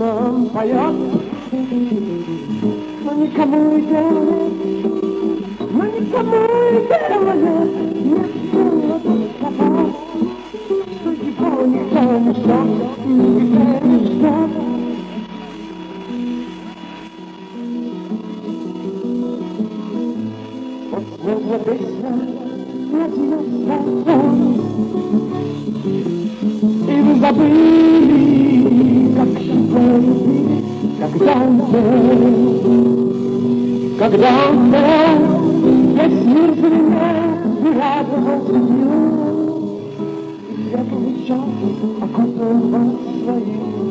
нам поет, но никому и дела нет, но никому и дела нет, нет сила слова, что его никто не ждет, нигде не ждет. Вот песня родилась, и вы забыли, как его любили, когда он пел, весь мир звенел и радовался миру, и светлый час окутал вас своим.